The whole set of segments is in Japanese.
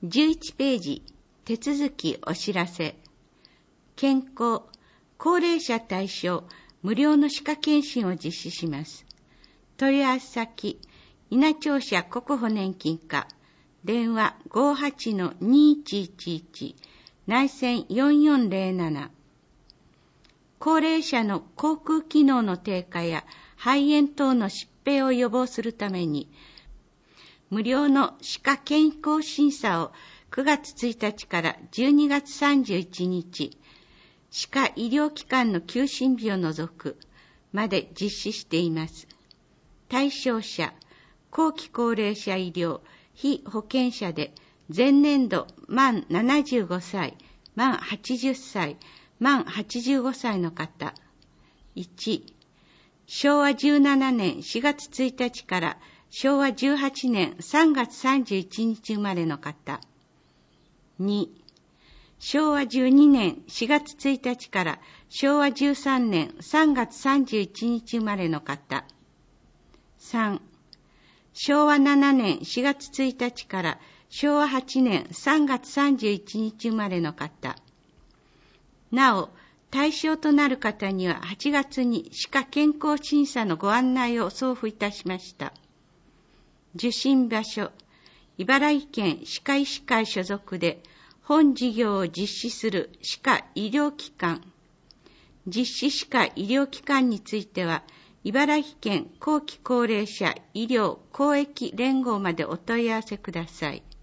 11ページ、手続きお知らせ。健康、高齢者対象、無料の歯科検診を実施します。問い合わせ先、稲庁舎国保年金課、電話 58-2111、内線4407。高齢者の口腔機能の低下や肺炎等の疾病を予防するために、無料の歯科健康審査を9月1日から12月31日、歯科医療機関の休診日を除くまで実施しています。対象者、後期高齢者医療、被保険者で前年度満75歳、満80歳、満85歳の方。1、昭和17年4月1日から昭和18年3月31日生まれの方。2、昭和12年4月1日から昭和13年3月31日生まれの方。3、昭和7年4月1日から昭和8年3月31日生まれの方。なお、対象となる方には8月に歯科健康審査のご案内を送付いたしました。受診場所、茨城県歯科医師会所属で本事業を実施する歯科医療機関。実施歯科医療機関については、茨城県後期高齢者医療公益連合までお問い合わせください。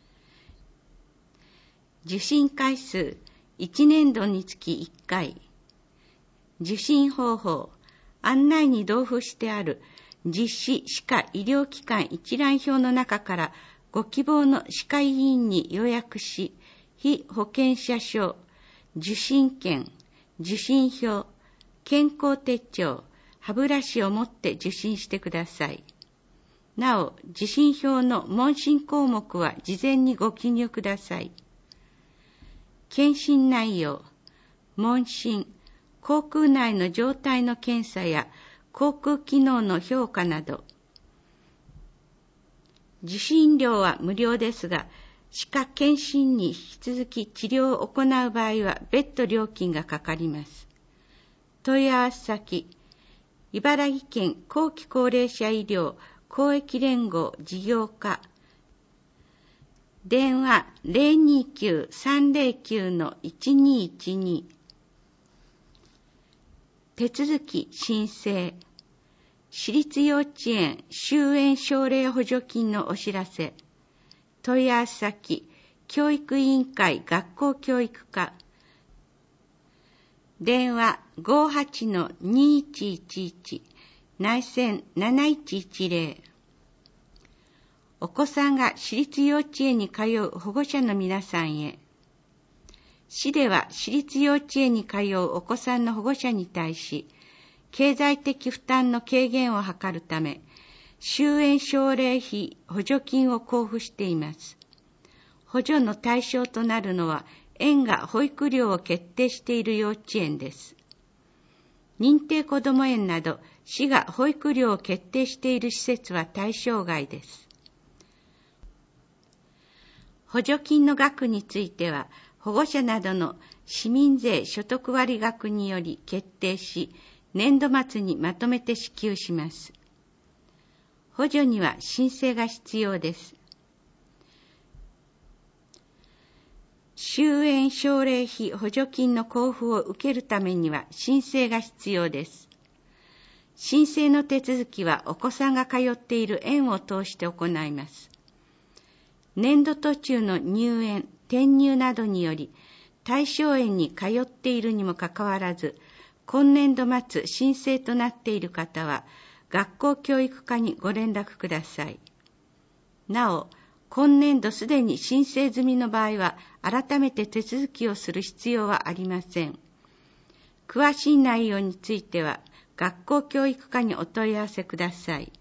受診回数、1年度につき1回。受診方法、案内に同封してある実施歯科医療機関一覧表の中からご希望の歯科医院に予約し、被保険者証、受診券、受診票、健康手帳、歯ブラシを持って受診してください。なお、受診票の問診項目は事前にご記入ください。検診内容、問診、口腔内の状態の検査や口腔機能の評価など。受診料は無料ですが、歯科検診に引き続き治療を行う場合は別途料金がかかります。問い合わせ先、茨城県後期高齢者医療公益連合事業課、電話 029-309-1212。手続き申請、私立幼稚園終園奨励補助金のお知らせ。問い合わせ先、教育委員会学校教育課。電話 58-2111、内線7110。お子さんが私立幼稚園に通う保護者の皆さんへ。市では私立幼稚園に通うお子さんの保護者に対し、経済的負担の軽減を図るため、終園奨励費補助金を交付しています。補助の対象となるのは、園が保育料を決定している幼稚園です。認定こども園など、市が保育料を決定している施設は対象外です。補助金の額については、保護者などの市民税所得割額により決定し、年度末にまとめて支給します。補助には申請が必要です。終園奨励費補助金の交付を受けるためには申請が必要です。申請の手続きはお子さんが通っている園を通して行います。年度途中の入園、転入などにより対象園に通っているにもかかわらず、今年度末申請となっている方は学校教育課にご連絡ください。なお、今年度すでに申請済みの場合は改めて手続きをする必要はありません。詳しい内容については学校教育課にお問い合わせください。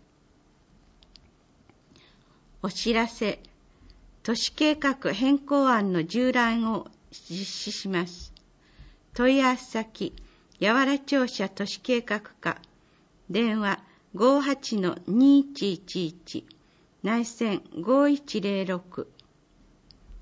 お知らせ、都市計画変更案の縦覧を実施します。問い合わせ先、八原庁舎都市計画課、電話 58-2111、内線5106。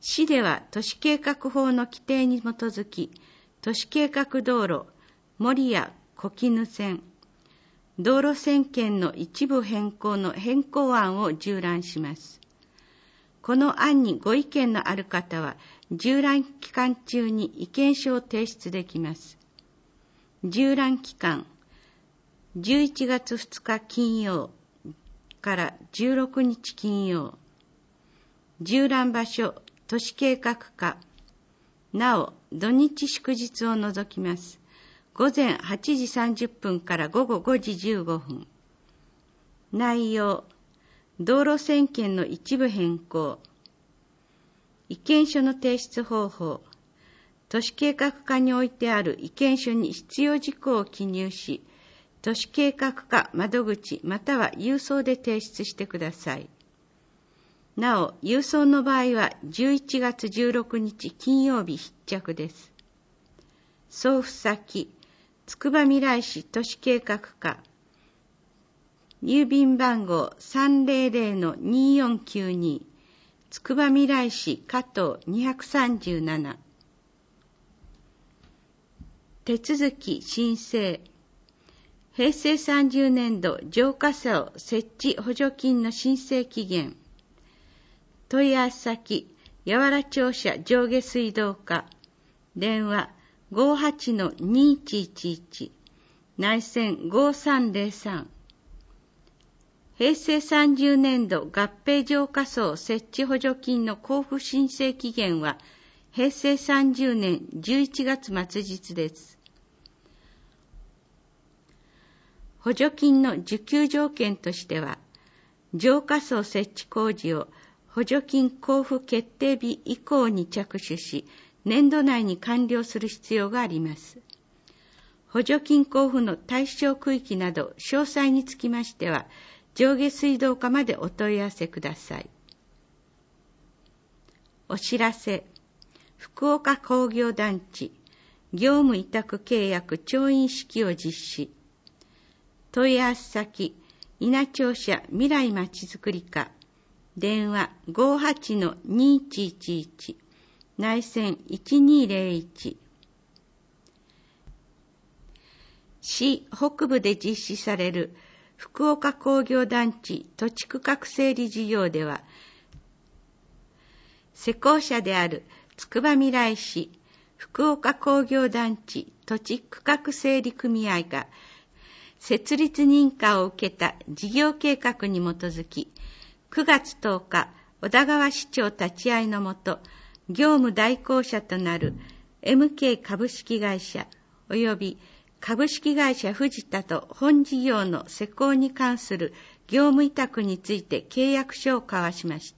市では都市計画法の規定に基づき、都市計画道路、守谷小絹線、道路線圏の一部変更の変更案を従覧します。この案にご意見のある方は、従覧期間中に意見書を提出できます。従覧期間、11月2日金曜から16日金曜。従覧場所、都市計画課。なお、土日祝日を除きます。午前8時30分から午後5時15分。内容、道路線圏の一部変更。意見書の提出方法。都市計画課においてある意見書に必要事項を記入し、都市計画課窓口または郵送で提出してください。なお、郵送の場合は11月16日金曜日必着です。送付先、つくばみらい市都市計画課。郵便番号 300-2492 つくばみらい市加藤237。手続き申請。平成30年度浄化槽設置補助金の申請期限。問い合わせ先、八原庁舎上下水道課。電話 58-2111 内線5303。平成30年度合併浄化槽設置補助金の交付申請期限は平成30年11月末日です。補助金の受給条件としては、浄化槽設置工事を補助金交付決定日以降に着手し、年度内に完了する必要があります。補助金交付の対象区域など詳細につきましては、上下水道課までお問い合わせください。お知らせ。福岡工業団地、業務委託契約調印式を実施。問い合わせ先、稲庁舎未来まちづくり課。電話 58-2111 内線1201。市北部で実施される福岡工業団地土地区画整理事業では、施工者であるつくばみらい市福岡工業団地土地区画整理組合が設立認可を受けた事業計画に基づき、9月10日、小田川市長立ち会いのもと、業務代行者となる MK 株式会社及び株式会社藤田と本事業の施工に関する業務委託について契約書を交わしました。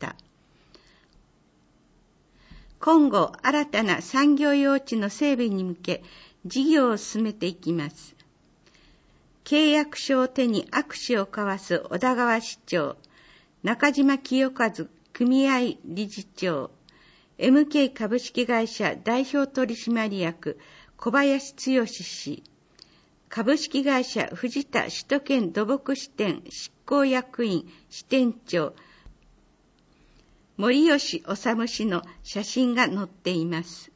今後、新たな産業用地の整備に向け、事業を進めていきます。契約書を手に握手を交わす小田川市長、中島清和組合理事長、MK 株式会社代表取締役小林剛氏、株式会社藤田首都圏土木支店執行役員支店長、森吉治氏の写真が載っています。